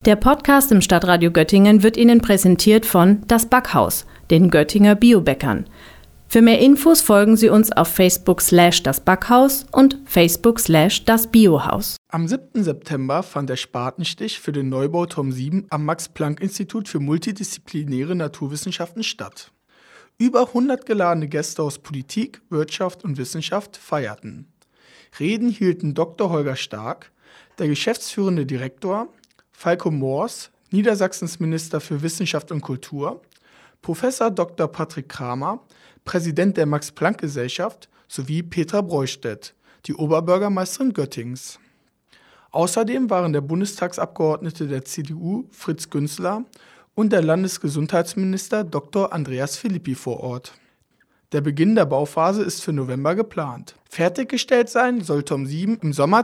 Der Podcast im Stadtradio Göttingen wird Ihnen präsentiert von Das Backhaus, den Göttinger Biobäckern. Für mehr Infos folgen Sie uns auf Facebook/Das Backhaus und Facebook/Das Biohaus. Am 7. September fand der Spatenstich für den Neubau Tom 7 am Max-Planck-Institut für multidisziplinäre Naturwissenschaften statt. Über 100 geladene Gäste aus Politik, Wirtschaft und Wissenschaft feierten. Reden hielten Dr. Holger Stark, der geschäftsführende Direktor, Falco Moors, Niedersachsens Minister für Wissenschaft und Kultur, Professor Dr. Patrick Kramer, Präsident der Max-Planck-Gesellschaft, sowie Petra Breustedt, die Oberbürgermeisterin Göttingens. Außerdem waren der Bundestagsabgeordnete der CDU Fritz Günzler und der Landesgesundheitsminister Dr. Andreas Philippi vor Ort. Der Beginn der Bauphase ist für November geplant. Fertiggestellt sein soll Tom 7 im Sommer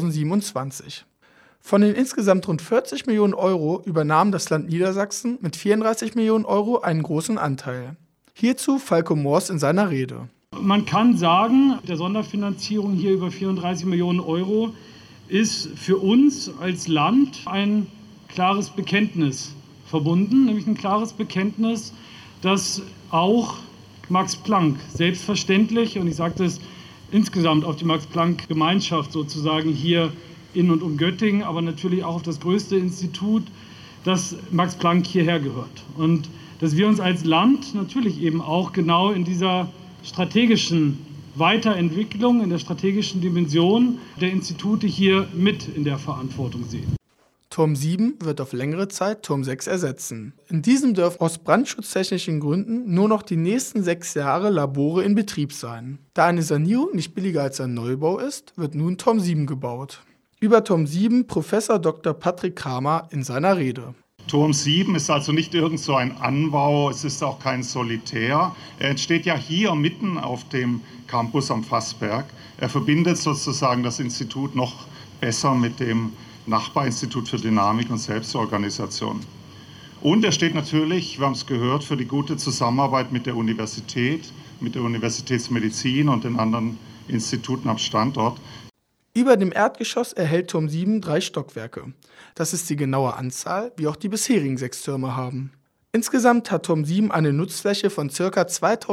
2027. Von den insgesamt rund 40 Millionen Euro übernahm das Land Niedersachsen mit 34 Millionen Euro einen großen Anteil. Hierzu Falco Moors in seiner Rede. Man kann sagen, der Sonderfinanzierung hier über 34 Millionen Euro ist für uns als Land ein klares Bekenntnis verbunden, nämlich ein klares Bekenntnis, dass auch Max Planck selbstverständlich, und ich sage das insgesamt auf die Max-Planck-Gemeinschaft sozusagen hier in und um Göttingen, aber natürlich auch auf das größte Institut, das Max Planck hierher gehört. Und dass wir uns als Land natürlich eben auch genau in dieser strategischen Weiterentwicklung, in der strategischen Dimension der Institute hier mit in der Verantwortung sehen. Tom 7 wird auf längere Zeit Tom 6 ersetzen. In diesem dürfen aus brandschutztechnischen Gründen nur noch die nächsten 6 Jahre Labore in Betrieb sein. Da eine Sanierung nicht billiger als ein Neubau ist, wird nun Tom 7 gebaut. Über Tom 7 Professor Dr. Patrick Kramer in seiner Rede. Tom 7 ist also nicht irgend so ein Anbau, es ist auch kein Solitär. Er entsteht ja hier mitten auf dem Campus am Fassberg. Er verbindet sozusagen das Institut noch besser mit dem Nachbarinstitut für Dynamik und Selbstorganisation. Und er steht natürlich, wir haben es gehört, für die gute Zusammenarbeit mit der Universität, mit der Universitätsmedizin und den anderen Instituten am Standort. Über dem Erdgeschoss erhält Tom 7 3 Stockwerke. Das ist die genaue Anzahl, wie auch die bisherigen 6 Türme haben. Insgesamt hat Tom 7 eine Nutzfläche von ca.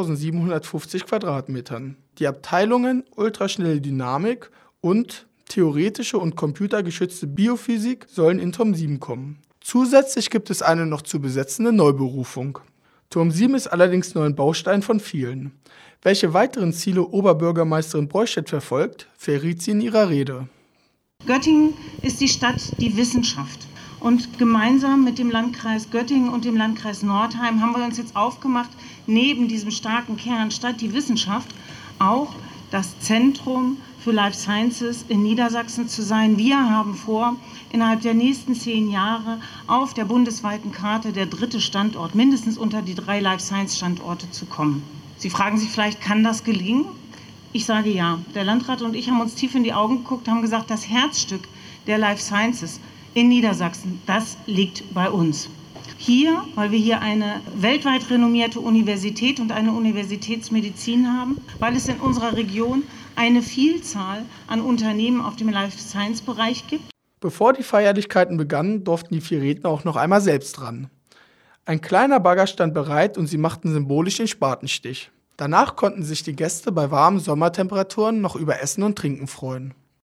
2750 Quadratmetern. Die Abteilungen Ultraschnelle Dynamik und theoretische und computergeschützte Biophysik sollen in Tom 7 kommen. Zusätzlich gibt es eine noch zu besetzende Neuberufung. Tom 7 ist allerdings nur ein Baustein von vielen. Welche weiteren Ziele Oberbürgermeisterin Breustedt verfolgt, verriet sie in ihrer Rede. Göttingen ist die Stadt, die Wissenschaft. Und gemeinsam mit dem Landkreis Göttingen und dem Landkreis Nordheim haben wir uns jetzt aufgemacht, neben diesem starken Kern Stadt, die Wissenschaft, auch das Zentrum für Life Sciences in Niedersachsen zu sein. Wir haben vor, innerhalb der nächsten 10 Jahre auf der bundesweiten Karte der 3. Standort mindestens unter die 3 Life Science Standorte zu kommen. Sie fragen sich vielleicht, kann das gelingen? Ich sage ja. Der Landrat und ich haben uns tief in die Augen geguckt, haben gesagt, das Herzstück der Life Sciences in Niedersachsen, das liegt bei uns. Hier, weil wir hier eine weltweit renommierte Universität und eine Universitätsmedizin haben, weil es in unserer Region eine Vielzahl an Unternehmen auf dem Life Science Bereich gibt. Bevor die Feierlichkeiten begannen, durften die 4 Redner auch noch einmal selbst ran. Ein kleiner Bagger stand bereit und sie machten symbolisch den Spatenstich. Danach konnten sich die Gäste bei warmen Sommertemperaturen noch über Essen und Trinken freuen.